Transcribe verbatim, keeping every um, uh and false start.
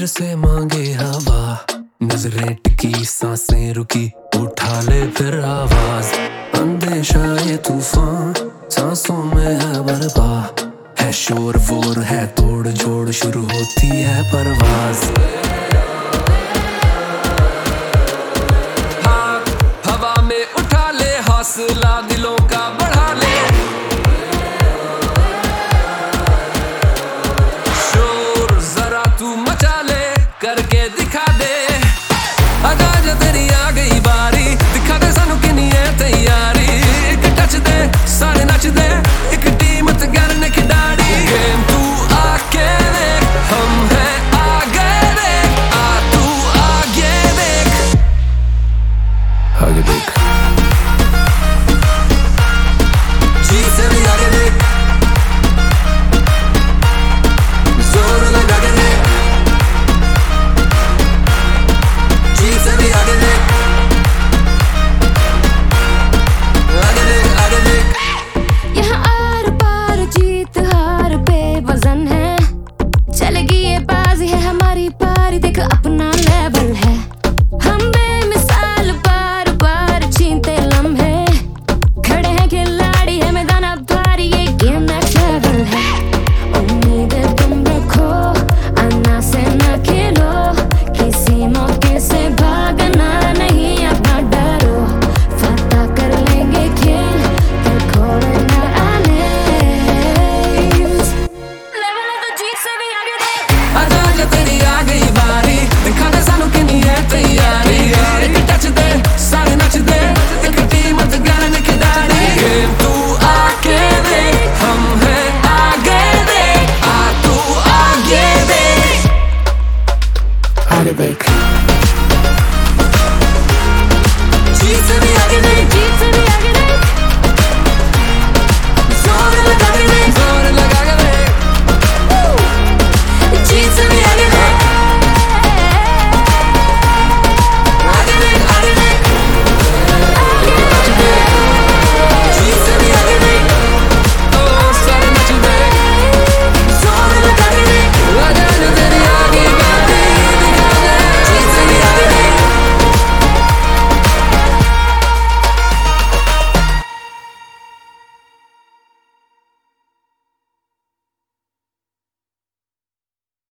फिर से मांगे हवा, नजरें टिकी सांसें रुकी, उठा ले फिर आवाज। अंदेशा ये तूफान सांसों में है बरपा, है शोर वोर है तोड़ जोड़, शुरू होती है परवाज। हाथ हवा में उठा ले, हौसला दिलों का बढ़ा ले, शोर जरा तू मचा ले।